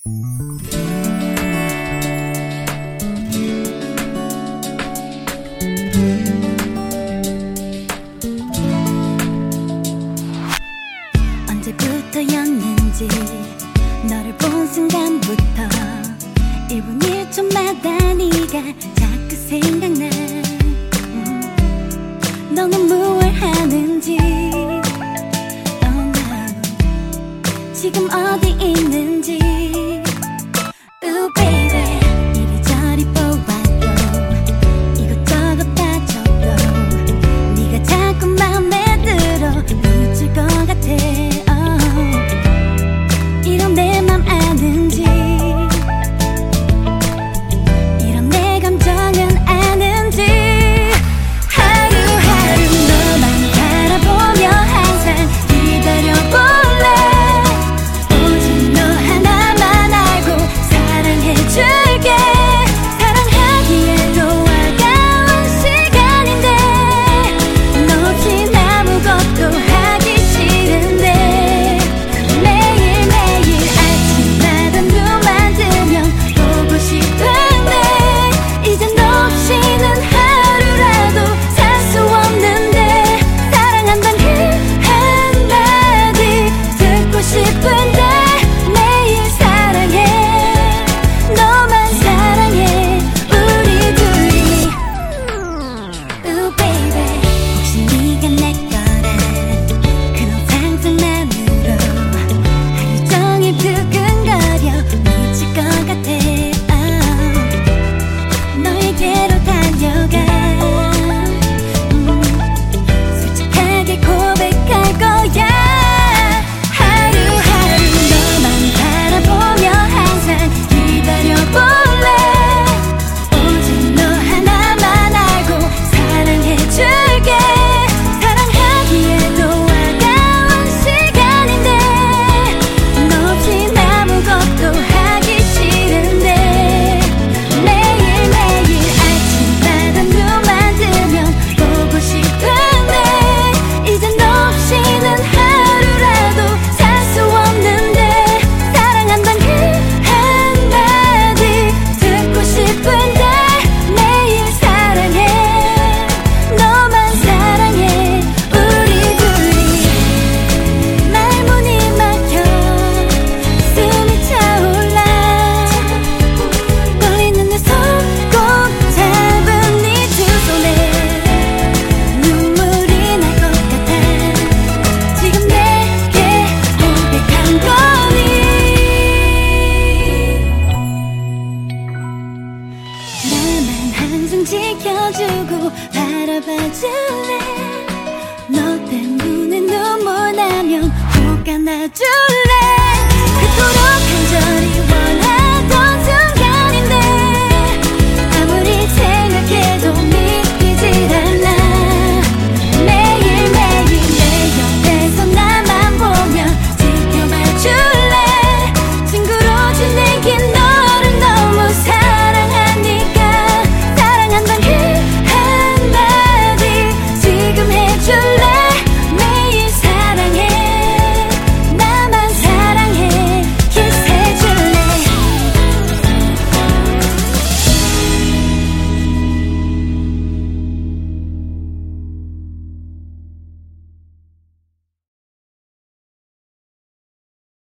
언제부터였는지 너를 본 순간부터 1분 1초마다 네가 자꾸 생각나. 너는 무얼 하는지, 지금 어디 있는지. Ooh baby, 이리저리 보아도 이것저것 따져도 네가 자꾸 맘에 들어 미칠 것 같아. 이런 내 맘 아는지, 이런 내 감정은 아는지. 하루하루 너만 바라보며 항상 기다려볼래. 오직 너 하나만 알고 사랑해줄게. 사랑하기에도 아까운 시간인데 너 없인 아무것도 하기 싫은데. 매일매일 아침마다 눈만 뜨면 보고 싶은데 이제 너 없이는 하루라도 살 수 없는데. 사랑한단 그 한마디 듣고 싶은데 매일 사랑해, 너만 사랑해, 우리 둘이. Ooh baby, 혹시 네가 내 거란 그런 상상만으로 하루 종일 두근거려 미칠 것 같아. 너에게로 달려가. 솔직하게 고백할 거야. 하루하루 너만 바라보며 항상 기다려볼래. 오직 너 하나만 알고 사랑해줄게. 사랑하기에도 아까운 시간인데 너 없인 아무것도 하기 싫은데. 매일매일 아침마다 눈만 뜨면 보고 싶은데 이제 너 없이는 하루라도 살 수 없는데. 사랑한단 그 한마디 듣고 싶은데 매일 사랑해, 너만 사랑해, 우리 둘이. 말문이 막혀 숨이 차올라. 떨리는 내 손 꼭 잡은 네 두 손에 눈물이 날 것 같아. 지금 내게 고백한 거니. 나만 항상 지켜주고 바라봐줄래. 너 때문에 눈물 나면 꼭 안아줄래.